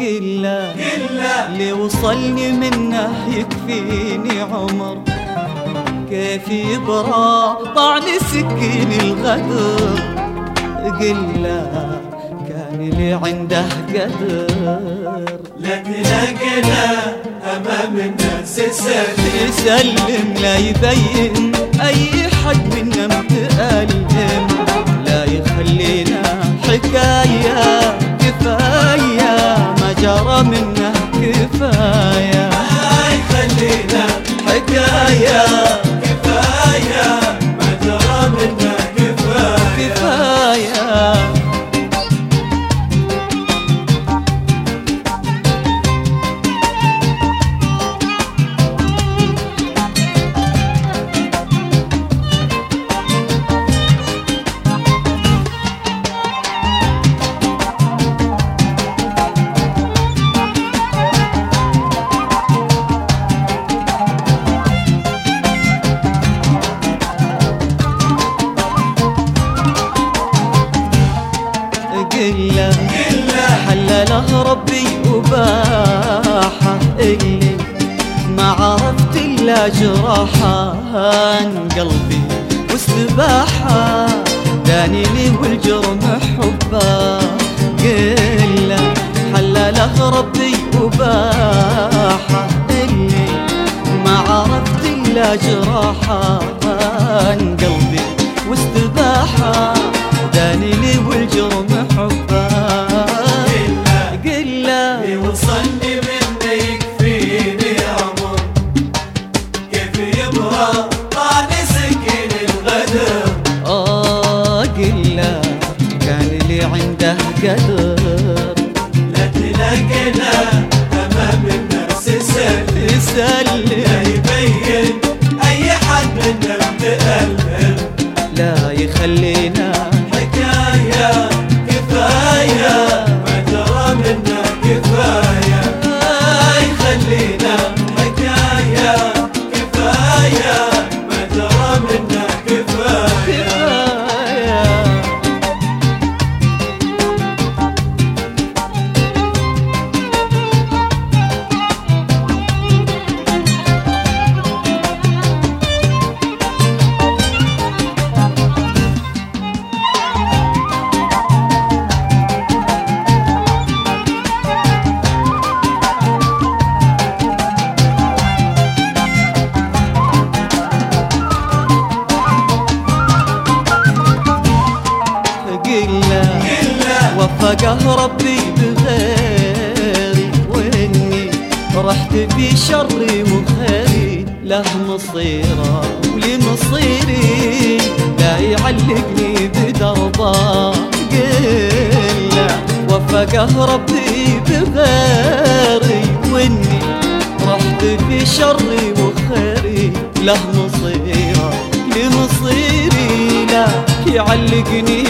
قله اللي وصلني منه يكفيني عمر، كيف يبرى طعن سكين الغدر. قله كان اللي عنده قدر، لا تلاقينا امام الناس يسلم لا يبين اي حد منا متألم، لا يخلينا حكاية كفاية ما جرى منه كفاية، ما يخلينا حكاية كفاية ما جرى منه كفاية. قله حلله ربي وباحه، اللي ما عرفت الا جراحه عن قلبي واستباحه، دانيني والجرم حبه. قله حلله ربي وباحه، اللي ما عرفت الا جراحه عن قلبي واستباحه، دانيني والجرم حبه. قله يوصلني منه يكفيني عمر، كيف يبرى طعن سكين الغدر. قله كان اللي عنده قدر، لا تلاقينا امام الناس يسلم لا يبين اي حد منا متألم، لا يخلينا حكاية كفاية ما جرى منا كفاية، ما يخلينا حكاية كفاية ما جرى منا كفاية. وفقه ربي بغيري، واني رحت في شري وخيري، له مصيره ولمصيري لا يعلقني بدربه. قله وفقه ربي بغيري، واني رحت في شري وخيري، له مصيره لمصيري لا يعلقني